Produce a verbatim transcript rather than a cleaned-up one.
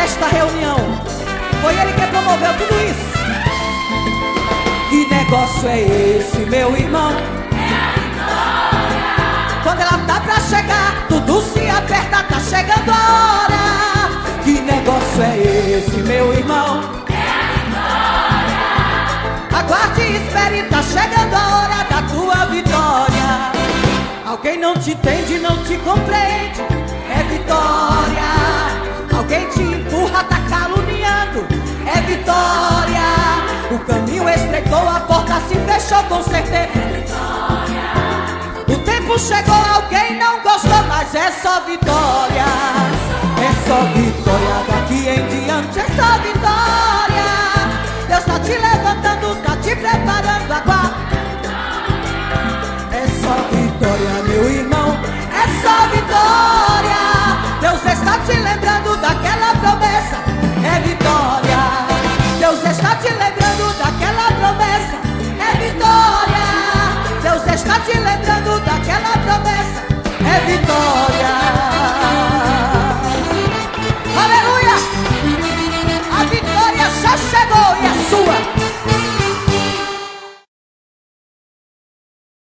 desta reunião. Foi ele que promoveu tudo isso. Que negócio é esse, meu irmão? É a vitória. Quando ela tá pra chegar, tudo se aperta, tá chegando a hora. Que negócio é esse, meu irmão? É a vitória. Aguarde e espere, tá chegando a hora da tua vitória. Alguém não te entende, não te compreende, é vitória. Alguém te empurra, tá caluniando, é vitória. O caminho estreitou, a porta se fechou com certeza, É vitória. o tempo chegou, alguém não gostou, mas é só vitória. É só vitória, daqui em diante é só